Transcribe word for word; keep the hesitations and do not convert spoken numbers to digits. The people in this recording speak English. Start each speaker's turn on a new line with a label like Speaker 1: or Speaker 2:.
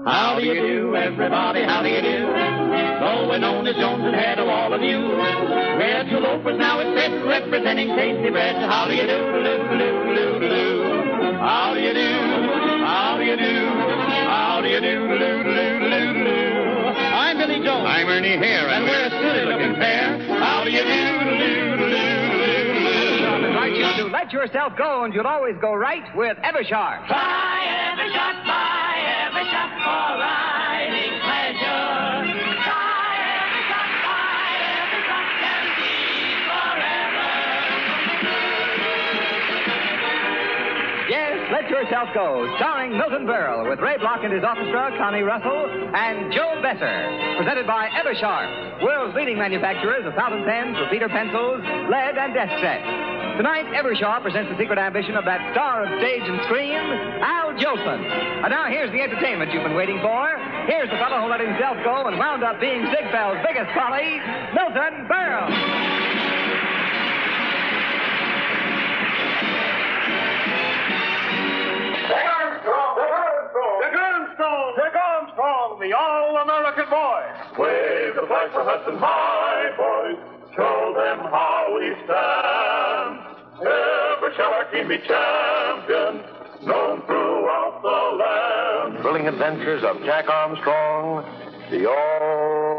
Speaker 1: How do you do, everybody? How do you do? Though we're known as Jones and head of all of you, we're two loafers now at Fred, representing Tasty Bread. How do you do, do, do, do, do, do? How do you do? How do you do? How do you do, do, do, do, do, do? I'm Billy Jones.
Speaker 2: I'm Ernie Hare,
Speaker 1: and we're a silly-looking pair. How do you do, do, do, do, do, do?
Speaker 3: Invite you to let yourself go, and you'll always go right with Eversharp.
Speaker 4: Buy Eversharp, buy Eversharp for riding pleasure. Buy Eversharp, buy Eversharp, guaranteed forever.
Speaker 3: Yes, Let Yourself Go, starring Milton Berle, with Ray Block and his orchestra, Connie Russell, and Joe Besser. Presented by Eversharp, world's leading manufacturers of fountain pens, repeater pencils, lead, and desk sets. Tonight, Eversharp presents the secret ambition of that star of stage and screen, Al Jolson. And now here's the entertainment you've been waiting for. Here's the fellow who let himself go and wound up being Ziegfeld's biggest folly, Milton Berle.
Speaker 5: The all-American boy.
Speaker 6: Wave the flag for Hudson High, boys. Show them how we stand. Ever shall our team be champion, known throughout the land.
Speaker 2: Thrilling adventures of Jack Armstrong, the all